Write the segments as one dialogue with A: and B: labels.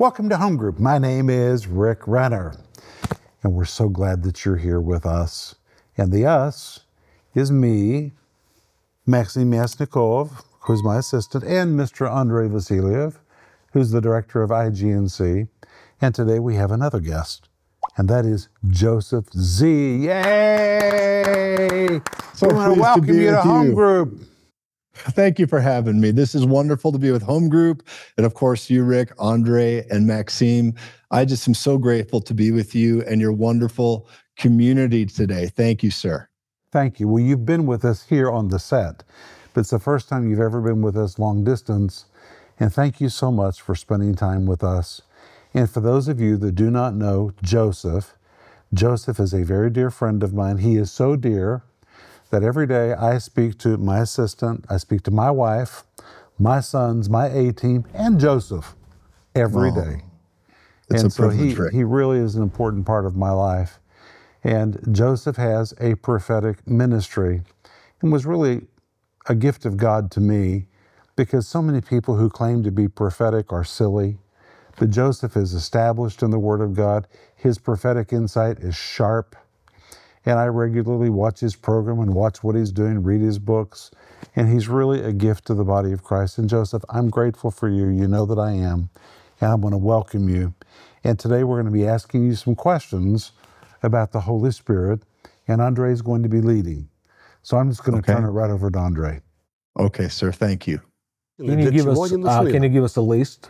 A: Welcome to Home Group. My name is Rick Renner, and we're so glad that you're here with us. And the us is me, Maxim Yasnikov, who's my assistant, and Mr. Andrei Vasiliev, who's the director of IGNC. And today we have another guest, and that is Joseph Z. Yay!
B: So
A: we want to welcome you to Home Group.
B: Thank you for having me. This is wonderful to be with Home Group. And of course, you, Rick, Andre, and Maxime. I just am so grateful to be with you and your wonderful community today. Thank you, sir.
A: Thank you. Well, you've been with us here on the set, but it's the first time you've ever been with us long distance. And thank you so much for spending time with us. And for those of you that do not know Joseph, Joseph is a very dear friend of mine. He is so dear that every day I speak to my assistant, I speak to my wife, my sons, my A-team, and Joseph every day.
B: It's
A: and
B: a privilege, Rick.
A: he really is an important part of my life. And Joseph has a prophetic ministry and was really a gift of God to me, because so many people who claim to be prophetic are silly. But Joseph is established in the Word of God. His prophetic insight is sharp. And I regularly watch his program and watch what he's doing, read his books. And he's really a gift to the body of Christ. And Joseph, I'm grateful for you. You know that I am. And I want to welcome you. And today we're going to be asking you some questions about the Holy Spirit. And Andre is going to be leading. So I'm just going to turn it right over to Andre.
B: Okay, sir. Thank you.
C: Can you give us a list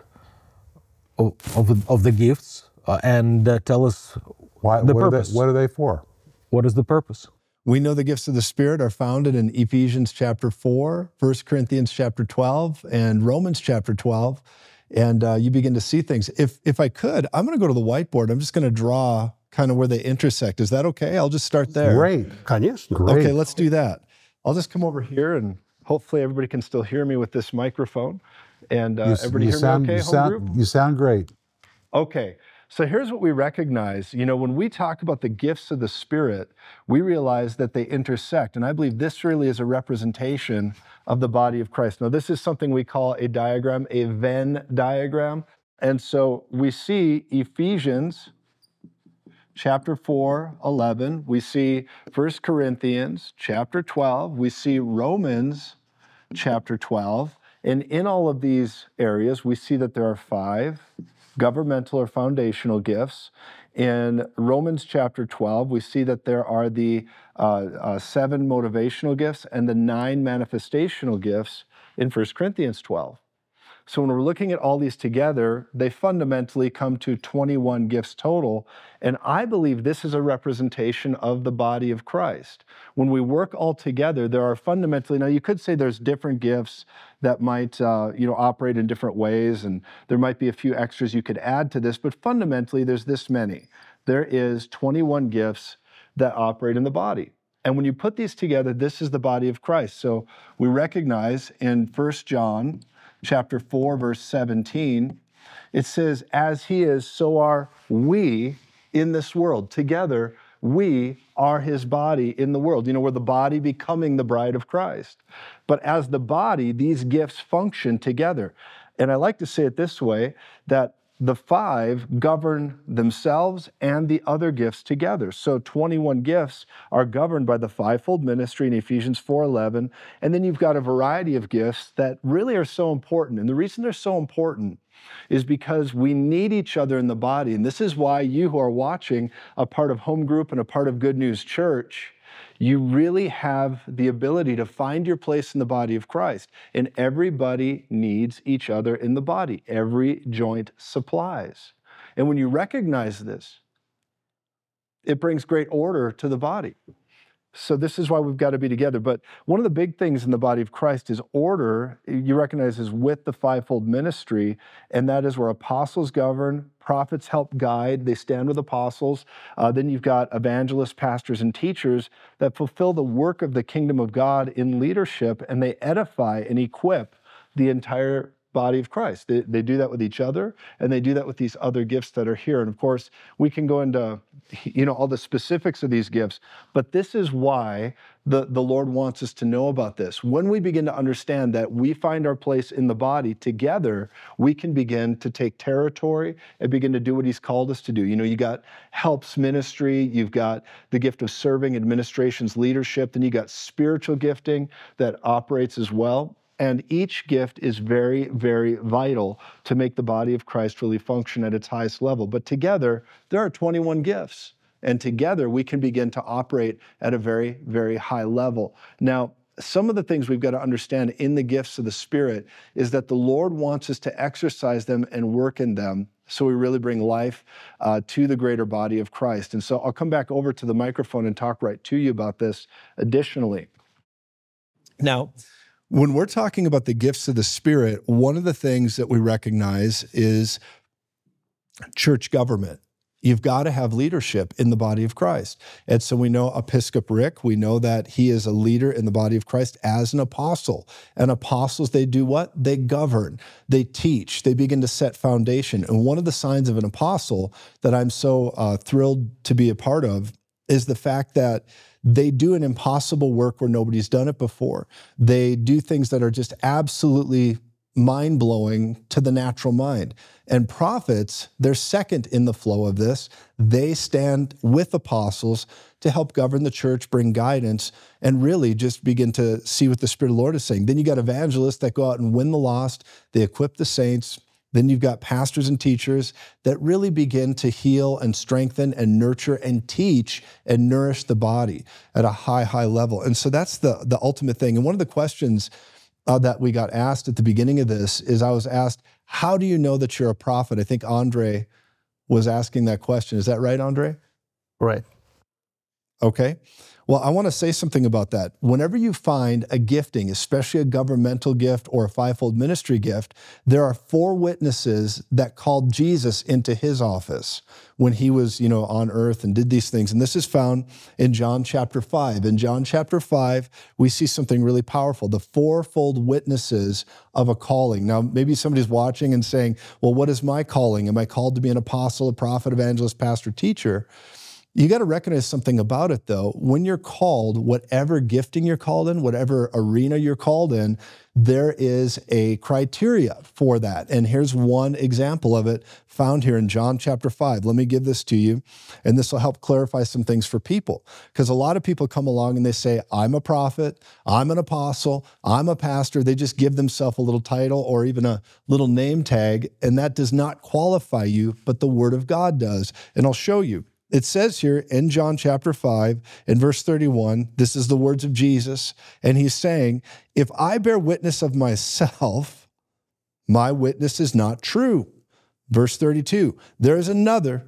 C: of the gifts and tell us the purpose?
A: What are they for?
C: What is the purpose?
B: We know the gifts of the Spirit are founded in Ephesians chapter 4, 1 Corinthians chapter 12, and Romans chapter 12. And you begin to see things. If I could, I'm going to go to the whiteboard. I'm just going to draw kind of where they intersect. Is that okay? I'll just start there.
A: Great.
B: Great. Okay, let's do that. I'll just come over here, and hopefully everybody can still hear me with this microphone. And everybody hear me okay, Home Group?
A: You sound great.
B: Okay. So here's what we recognize. You know, when we talk about the gifts of the Spirit, we realize that they intersect. And I believe this really is a representation of the body of Christ. Now, this is something we call a diagram, a Venn diagram. And so we see Ephesians chapter 4, 11. We see 1 Corinthians chapter 12. We see Romans chapter 12. And in all of these areas, we see that there are 5 governmental or foundational gifts. In Romans chapter 12, we see that there are the 7 motivational gifts and the 9 manifestational gifts in 1 Corinthians 12. So when we're looking at all these together, they fundamentally come to 21 gifts total. And I believe this is a representation of the body of Christ. When we work all together, there are fundamentally, now you could say there's different gifts that might operate in different ways, and there might be a few extras you could add to this, but fundamentally there's this many. There is 21 gifts that operate in the body. And when you put these together, this is the body of Christ. So we recognize in 1 John chapter 4, verse 17, it says, as he is, so are we in this world. Together, we are his body in the world. You know, we're the body becoming the bride of Christ. But as the body, these gifts function together. And I like to say it this way, that the 5 govern themselves and the other gifts together. So 21 gifts are governed by the 5-fold ministry in Ephesians 4:11. And then you've got a variety of gifts that really are so important. And the reason they're so important is because we need each other in the body. And this is why you who are watching a part of Home Group and a part of Good News Church, you really have the ability to find your place in the body of Christ. And everybody needs each other in the body. Every joint supplies. And when you recognize this, it brings great order to the body. So this is why we've got to be together. But one of the big things in the body of Christ is order. You recognize is with the 5-fold ministry, and that is where apostles govern, prophets help guide, they stand with apostles. Then you've got evangelists, pastors, and teachers that fulfill the work of the kingdom of God in leadership, and they edify and equip the entire body of Christ. They do that with each other, and they do that with these other gifts that are here. And of course, we can go into all the specifics of these gifts, but this is why the Lord wants us to know about this. When we begin to understand that we find our place in the body together, we can begin to take territory and begin to do what He's called us to do. You got helps ministry, you've got the gift of serving, administrations, leadership, then you got spiritual gifting that operates as well. And each gift is very, very vital to make the body of Christ really function at its highest level. But together, there are 21 gifts. And together, we can begin to operate at a very, very high level. Now, some of the things we've got to understand in the gifts of the Spirit is that the Lord wants us to exercise them and work in them so we really bring life to the greater body of Christ. And so I'll come back over to the microphone and talk right to you about this additionally. Now, when we're talking about the gifts of the Spirit, one of the things that we recognize is church government. You've got to have leadership in the body of Christ. And so we know Episcop Rick, we know that he is a leader in the body of Christ as an apostle. And apostles, they do what? They govern, they teach, they begin to set foundation. And one of the signs of an apostle that I'm so thrilled to be a part of is the fact that they do an impossible work where nobody's done it before. They do things that are just absolutely mind-blowing to the natural mind. And prophets, they're second in the flow of this. They stand with apostles to help govern the church, bring guidance, and really just begin to see what the Spirit of the Lord is saying. Then you got evangelists that go out and win the lost. They equip the saints. Then you've got pastors and teachers that really begin to heal and strengthen and nurture and teach and nourish the body at a high, high level. And so that's the ultimate thing. And one of the questions that we got asked at the beginning of this is I was asked, how do you know that you're a prophet? I think Andre was asking that question. Is that right, Andre?
C: Right.
B: Okay. Well, I want to say something about that. Whenever you find a gifting, especially a governmental gift or a fivefold ministry gift, there are 4 witnesses that called Jesus into his office when he was, on earth and did these things. And this is found in John chapter 5. In John chapter 5, we see something really powerful, the 4-fold witnesses of a calling. Now, maybe somebody's watching and saying, well, what is my calling? Am I called to be an apostle, a prophet, evangelist, pastor, teacher? You got to recognize something about it, though. When you're called, whatever gifting you're called in, whatever arena you're called in, there is a criteria for that. And here's one example of it found here in John chapter 5. Let me give this to you, and this will help clarify some things for people. Because a lot of people come along and they say, I'm a prophet, I'm an apostle, I'm a pastor. They just give themselves a little title or even a little name tag, and that does not qualify you, but the Word of God does. And I'll show you. It says here in John chapter 5, in verse 31, this is the words of Jesus, and he's saying, if I bear witness of myself, my witness is not true. Verse 32, there's another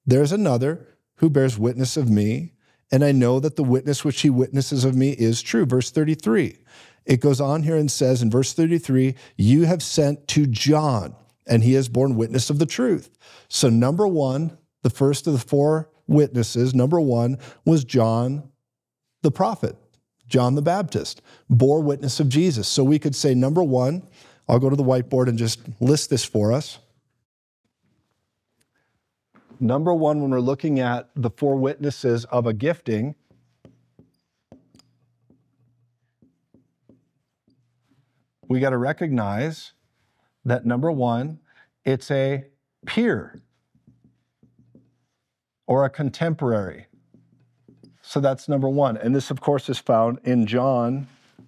B: who bears witness of me, and I know that the witness which he witnesses of me is true. Verse 33, it goes on here and says in verse 33, you have sent to John, and he has borne witness of the truth. So number one, the first of the 4 witnesses, number 1 was John the prophet, John the Baptist, bore witness of Jesus. So we could say number 1, I'll go to the whiteboard and just list this for us. Number 1, when we're looking at the 4 witnesses of a gifting, we got to recognize that number 1, it's a peer or a contemporary. So that's number 1. And this, of course, is found in John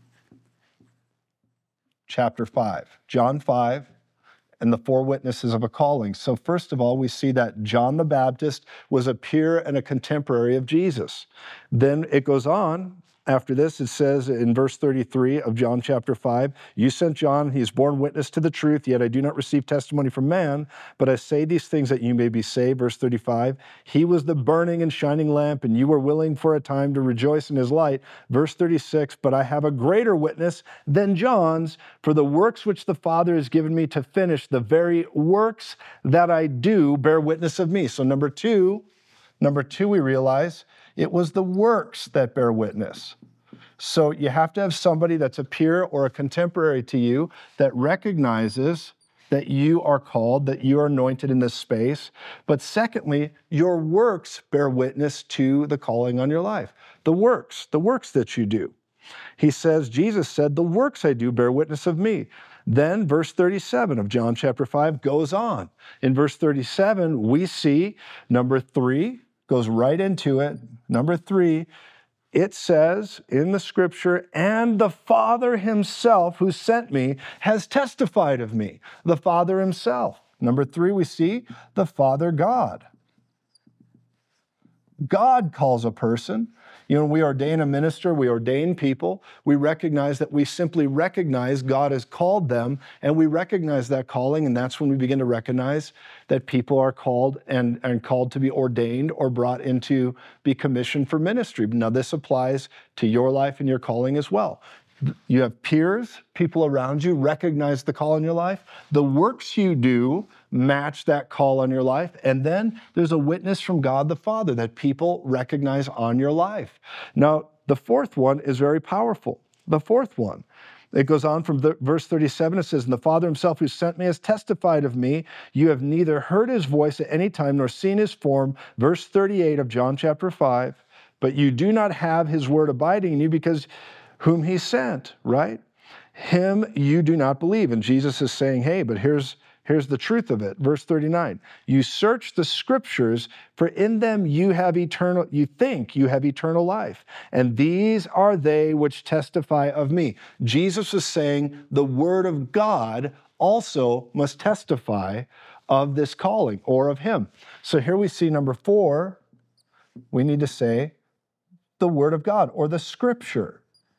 B: chapter 5. John 5 and the 4 witnesses of a calling. So first of all, we see that John the Baptist was a peer and a contemporary of Jesus. Then it goes on. After this, it says in verse 33 of John chapter 5, you sent John, he is borne witness to the truth, yet I do not receive testimony from man, but I say these things that you may be saved. Verse 35, he was the burning and shining lamp, and you were willing for a time to rejoice in his light. Verse 36, but I have a greater witness than John's, for the works which the Father has given me to finish, the very works that I do bear witness of me. So number two, we realize it was the works that bear witness. So you have to have somebody that's a peer or a contemporary to you that recognizes that you are called, that you are anointed in this space. But secondly, your works bear witness to the calling on your life. The works that you do. He says, Jesus said, the works I do bear witness of me. Then verse 37 of John chapter 5 goes on. In verse 37, we see number 3, goes right into it. Number 3, it says in the scripture, and the Father himself who sent me has testified of me. The Father himself. Number 3, we see the Father God. God calls a person. You know, when we ordain a minister, we ordain people. We recognize that we simply recognize God has called them, and we recognize that calling, and that's when we begin to recognize that people are called and called to be ordained or brought into be commissioned for ministry. Now, this applies to your life and your calling as well. You have peers, people around you recognize the call in your life. The works you do match that call on your life. And then there's a witness from God the Father that people recognize on your life. Now, the fourth one is very powerful. The fourth one, it goes on from verse 37. It says, and the Father himself who sent me has testified of me. You have neither heard his voice at any time nor seen his form. Verse 38 of John chapter 5. But you do not have his word abiding in you because whom he sent, right? Him you do not believe. And Jesus is saying, hey, but here's the truth of it. Verse 39, you search the scriptures, for in them you think you have eternal life. And these are they which testify of me. Jesus is saying the word of God also must testify of this calling or of him. So here we see number 4, we need to say the word of God or the scripture.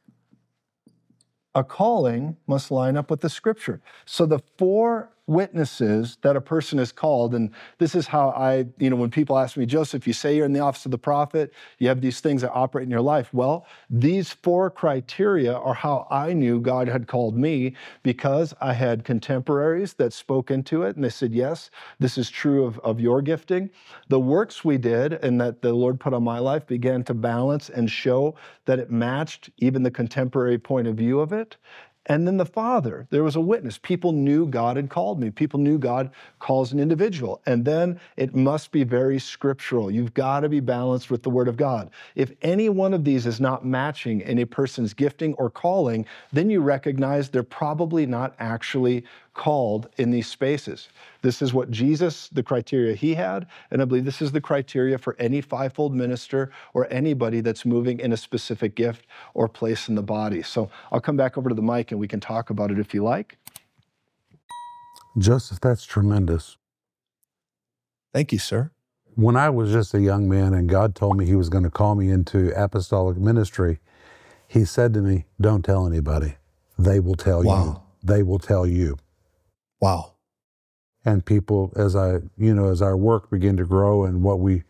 B: A calling must line up with the scripture. So the 4 witnesses that a person is called, and this is how when people ask me, Joseph, you say you're in the office of the prophet, you have these things that operate in your life. Well, these 4 criteria are how I knew God had called me, because I had contemporaries that spoke into it, and they said, yes, this is true of your gifting. The works we did and that the Lord put on my life began to balance and show that it matched even the contemporary point of view of it. And then the Father, there was a witness. People knew God had called me. People knew God calls an individual. And then it must be very scriptural. You've got to be balanced with the Word of God. If any one of these is not matching in a person's gifting or calling, then you recognize they're probably not actually called in these spaces. This is what Jesus, the criteria he had, and I believe this is the criteria for any fivefold minister or anybody that's moving in a specific gift or place in the body. So I'll come back over to the mic and we can talk about it if you like.
A: Joseph, that's tremendous.
B: Thank you, sir.
A: When I was just a young man and God told me he was going to call me into apostolic ministry, he said to me, don't tell anybody. They will tell you. They will tell you.
B: Wow.
A: And people, as our work began to grow and what we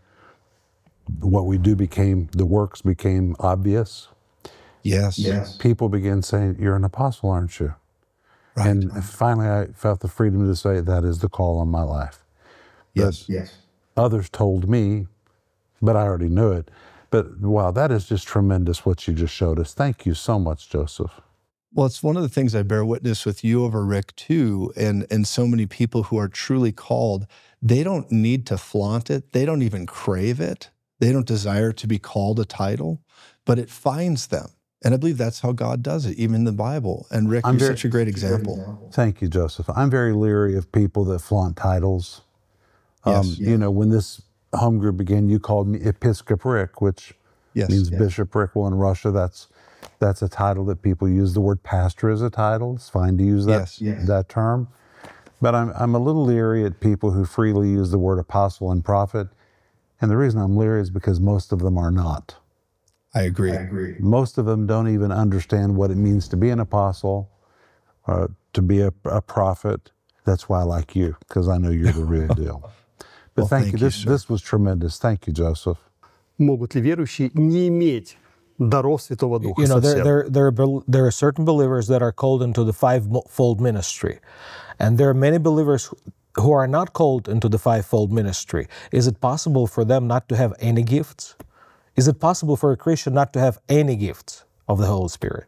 A: do the works became obvious.
B: Yes.
A: People began saying, you're an apostle, aren't you? Right. And finally I felt the freedom to say that is the call on my life.
B: Yes.
A: Others told me, but I already knew it. But wow, that is just tremendous what you just showed us. Thank you so much, Joseph.
B: Well, it's one of the things I bear witness with you over, Rick, too, and so many people who are truly called, they don't need to flaunt it. They don't even crave it. They don't desire to be called a title, but it finds them. And I believe that's how God does it, even in the Bible. And Rick, you're such a great example.
A: Thank you, Joseph. I'm very leery of people that flaunt titles.
B: Yes.
A: When this home group began, you called me Episcoparic, which means bishopric. Well, in Russia, that's a title that people use. The word pastor is a title. It's fine to use that term. But I'm a little leery at people who freely use the word apostle and prophet. And the reason I'm leery is because most of them are not.
B: I agree.
A: Most of them don't even understand what it means to be an apostle, to be a prophet. That's why I like you, because I know you're the real deal. But thank you. This was tremendous. Thank you, Joseph.
D: Могут ли верующие не иметь даров Святого Духа совсем?
C: There are certain believers that are called into the fivefold ministry, and there are many believers who are not called into the fivefold ministry. Is it possible for them not to have any gifts? Is it possible for a Christian not to have any gifts of the Holy Spirit.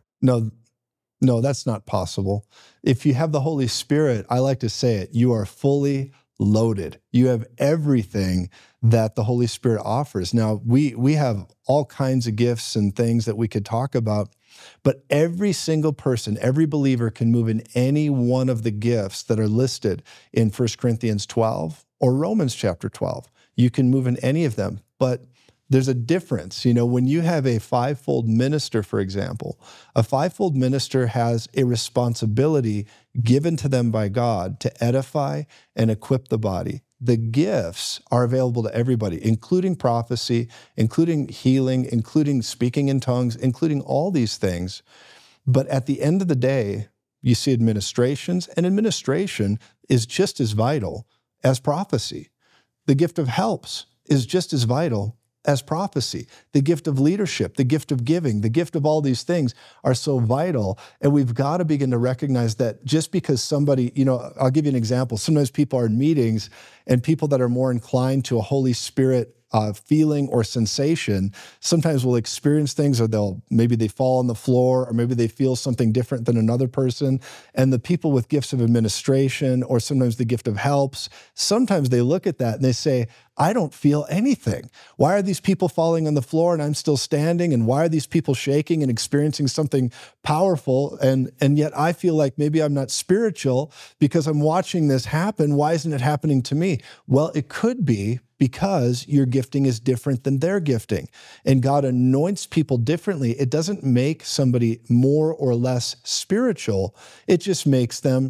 B: No, that's not possible. If you have the Holy Spirit, I like to say it, you are fully loaded. You have everything that the Holy Spirit offers. Now, we have all kinds of gifts and things that we could talk about, but every single person, every believer can move in any one of the gifts that are listed in 1 Corinthians 12 or Romans chapter 12. You can move in any of them, but there's a difference. You know, when you have a fivefold minister, for example, a fivefold minister has a responsibility given to them by God to edify and equip the body. The gifts are available to everybody, including prophecy, including healing, including speaking in tongues, including all these things. But at the end of the day, you see administrations, and administration is just as vital as prophecy. The gift of helps is just as vital as prophecy. The gift of leadership, the gift of giving, the gift of all these things are so vital. And we've got to begin to recognize that just because somebody, you know, I'll give you an example. Sometimes people are in meetings and people that are more inclined to a Holy Spirit feeling or sensation, sometimes will experience things, or maybe they fall on the floor, or maybe they feel something different than another person. And the people with gifts of administration, or sometimes the gift of helps, sometimes they look at that and they say, I don't feel anything. Why are these people falling on the floor and I'm still standing? And why are these people shaking and experiencing something powerful? And yet I feel like maybe I'm not spiritual because I'm watching this happen. Why isn't it happening to me? Well, it could be because your gifting is different than their gifting. And God anoints people differently. It doesn't make somebody more or less spiritual. It just makes them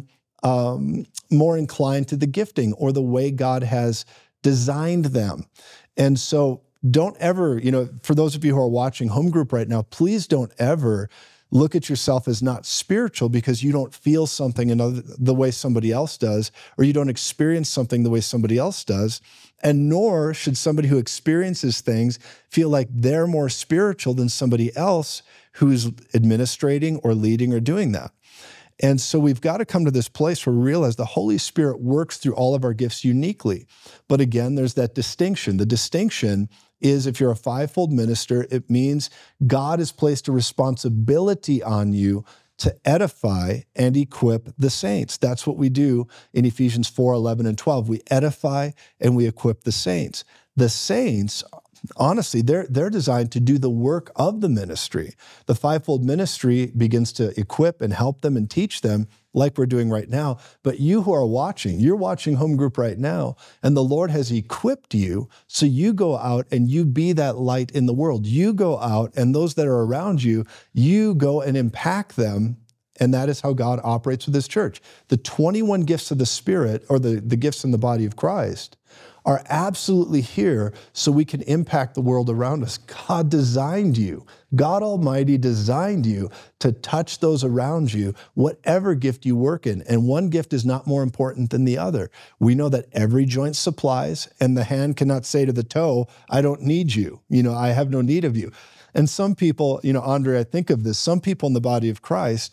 B: more inclined to the gifting or the way God has designed them. And so don't ever, you know, for those of you who are watching Home Group right now, please don't ever look at yourself as not spiritual because you don't feel something the way somebody else does, or you don't experience something the way somebody else does. And nor should somebody who experiences things feel like they're more spiritual than somebody else who's administrating or leading or doing that. And so we've got to come to this place where we realize the Holy Spirit works through all of our gifts uniquely. But again, there's that distinction. The distinction is if you're a fivefold minister, it means God has placed a responsibility on you to edify and equip the saints. That's what we do in Ephesians 4, 11, and 12. We edify and we equip the saints. The saints, honestly, they're designed to do the work of the ministry. The fivefold ministry begins to equip and help them and teach them like we're doing right now. But you who are watching, you're watching Home Group right now, and the Lord has equipped you so you go out and you be that light in the world. You go out, and those that are around you, you go and impact them. And that is how God operates with His church. The 21 gifts of the Spirit, or the gifts in the body of Christ, are absolutely here so we can impact the world around us. God designed you. God Almighty designed you to touch those around you, whatever gift you work in. And one gift is not more important than the other. We know that every joint supplies, and the hand cannot say to the toe, I don't need you. You know, I have no need of you. And some people, you know, Andre, I think of this, some people in the body of Christ,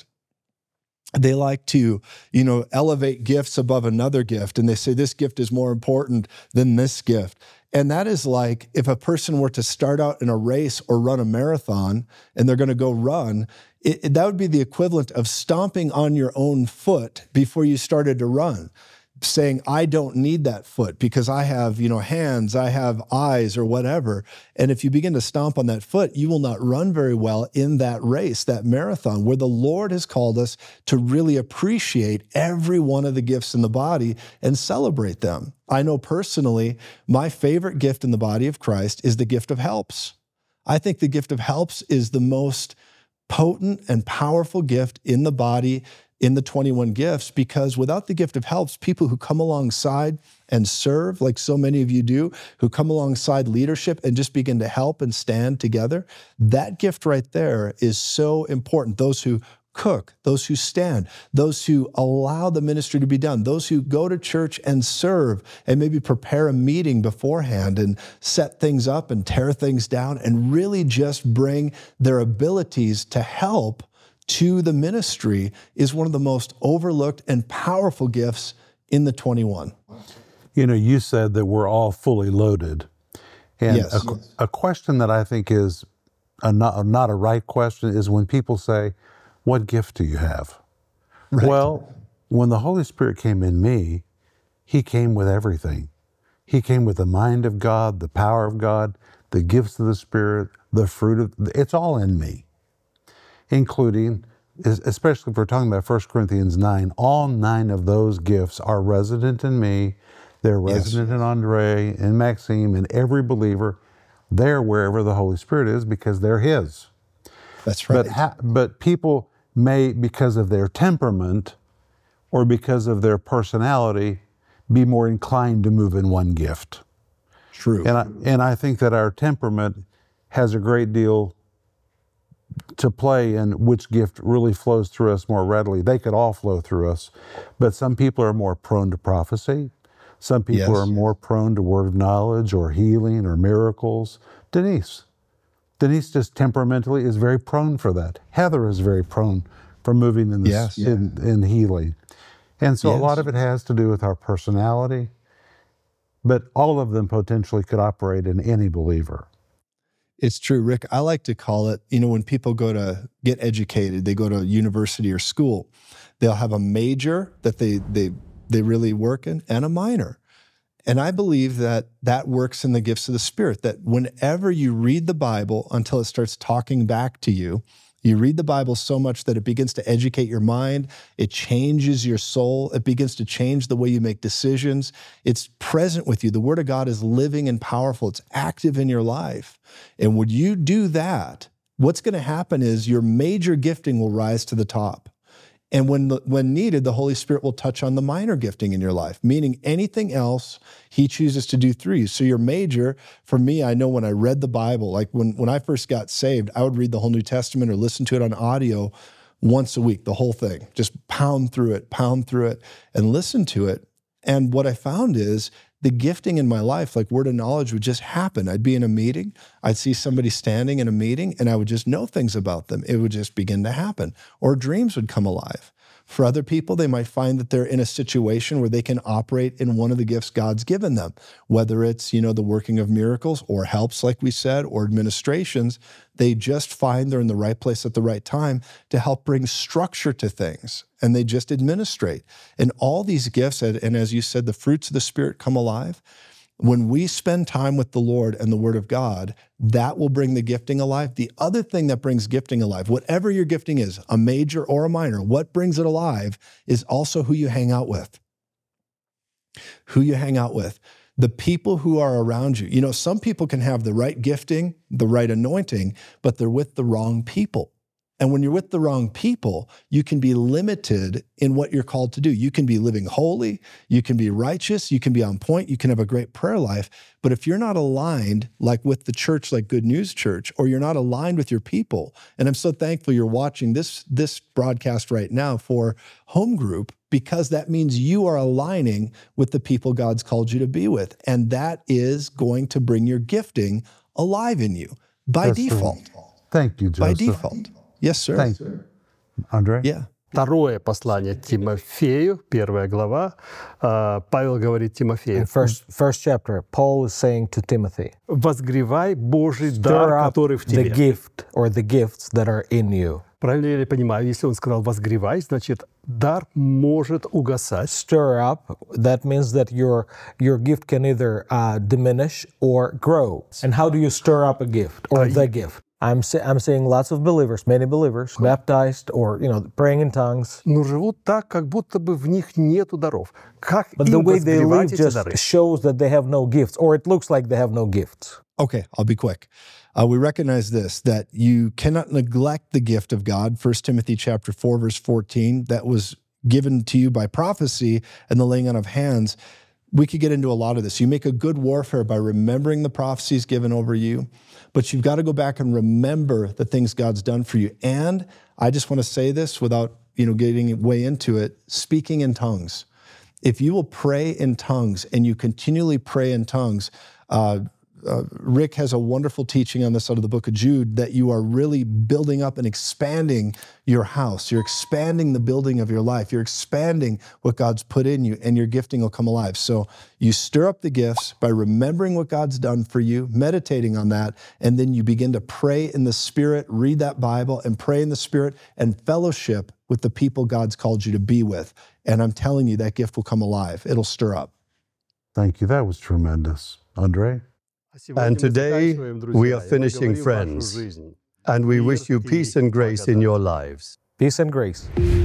B: they like to, you know, elevate gifts above another gift. And they say this gift is more important than this gift. And that is like if a person were to start out in a race or run a marathon and they're going to go run, that would be the equivalent of stomping on your own foot before you started to run, saying, I don't need that foot because I have, you know, hands, I have eyes or whatever. And if you begin to stomp on that foot, you will not run very well in that race, that marathon, where the Lord has called us to really appreciate every one of the gifts in the body and celebrate them. I know personally, my favorite gift in the body of Christ is the gift of helps. I think the gift of helps is the most potent and powerful gift in the body in the 21 gifts, because without the gift of helps, people who come alongside and serve, like so many of you do, who come alongside leadership and just begin to help and stand together, that gift right there is so important. Those who cook, those who stand, those who allow the ministry to be done, those who go to church and serve and maybe prepare a meeting beforehand and set things up and tear things down and really just bring their abilities to help to the ministry is one of the most overlooked and powerful gifts in the 21.
A: You know, you said that we're all fully loaded. And
B: Yes.
A: a question that I think is not a right question is when people say, "What gift do you have?"
B: Right.
A: Well, when the Holy Spirit came in me, He came with everything. He came with the mind of God, the power of God, the gifts of the Spirit, the fruit of, it's all in me, including, especially if we're talking about 1 Corinthians 9, all 9 of those gifts are resident in me. They're resident in Andre and Maxime and every believer. They're wherever the Holy Spirit is because they're His.
B: That's right.
A: But people may, because of their temperament or because of their personality, be more inclined to move in one gift.
B: True.
A: And I think that our temperament has a great deal to play in which gift really flows through us more readily. They could all flow through us, but some people are more prone to prophecy. Some people are more prone to word of knowledge or healing or miracles. Denise just temperamentally is very prone for that. Heather is very prone for moving in this, in healing. And so a lot of it has to do with our personality, but all of them potentially could operate in any believer.
B: It's true, Rick. I like to call it, when people go to get educated, they go to university or school, they'll have a major that they really work in and a minor. And I believe that that works in the gifts of the Spirit, that whenever you read the Bible until it starts talking back to you, you read the Bible so much that it begins to educate your mind. It changes your soul. It begins to change the way you make decisions. It's present with you. The Word of God is living and powerful. It's active in your life. And when you do that, what's going to happen is your major gifting will rise to the top. And when needed, the Holy Spirit will touch on the minor gifting in your life, meaning anything else He chooses to do through you. So your major, for me, I know when I read the Bible, like when I first got saved, I would read the whole New Testament or listen to it on audio once a week, the whole thing, just pound through it, and listen to it. And what I found is the gifting in my life, like word of knowledge, would just happen. I'd be in a meeting, I'd see somebody standing in a meeting, and I would just know things about them. It would just begin to happen. Or dreams would come alive. For other people, they might find that they're in a situation where they can operate in one of the gifts God's given them, whether it's, the working of miracles or helps, like we said, or administrations. They just find they're in the right place at the right time to help bring structure to things, and they just administrate. And all these gifts, and as you said, the fruits of the Spirit come alive. When we spend time with the Lord and the Word of God, that will bring the gifting alive. The other thing that brings gifting alive, whatever your gifting is, a major or a minor, what brings it alive is also who you hang out with. Who you hang out with. The people who are around you. Some people can have the right gifting, the right anointing, but they're with the wrong people. And when you're with the wrong people, you can be limited in what you're called to do. You can be living holy, you can be righteous, you can be on point, you can have a great prayer life. But if you're not aligned, like with the church, like Good News Church, or you're not aligned with your people, and I'm so thankful you're watching this broadcast right now for Home Group, because that means you are aligning with the people God's called you to be with. And that is going to bring your gifting alive in you by default.
A: Thank you, Joseph.
B: By default. Yes, sir.
A: Thank you. Andre?
B: Yeah.
D: Второе послание Тимофею, 1 глава, Павел говорит Тимофею.
C: In first chapter, Paul is saying to Timothy,
D: возгревай Божий дар, который в тебе.
C: The gift or the gifts that are in you.
D: Правильно я понимаю, если он сказал возгревай, значит, дар может угасать.
C: Stir up, that means that your gift can either diminish or grow. And how do you stir up a gift or the gift? I'm seeing lots of believers, many believers, baptized or, praying in tongues.
D: Но живут так, как будто бы в них нету даров. Как
C: But the
D: им
C: way they live
D: возгревать эти
C: just
D: дары?
C: shows that they have no gifts, or it looks like they have no gifts.
B: Okay, I'll be quick. We recognize this, that you cannot neglect the gift of God. 1 Timothy chapter 4, verse 14, that was given to you by prophecy and the laying on of hands. We could get into a lot of this. You make a good warfare by remembering the prophecies given over you, but you've got to go back and remember the things God's done for you. And I just want to say this without, getting way into it, speaking in tongues. If you will pray in tongues and you continually pray in tongues, Rick has a wonderful teaching on this out of the book of Jude, that you are really building up and expanding your house. You're expanding the building of your life. You're expanding what God's put in you, and your gifting will come alive. So you stir up the gifts by remembering what God's done for you, meditating on that, and then you begin to pray in the Spirit, read that Bible, and pray in the Spirit, and fellowship with the people God's called you to be with. And I'm telling you, that gift will come alive. It'll stir up.
A: Thank you. That was tremendous. Andre?
E: And today, we are finishing, friends, and we wish you peace and grace in your lives.
C: Peace and grace.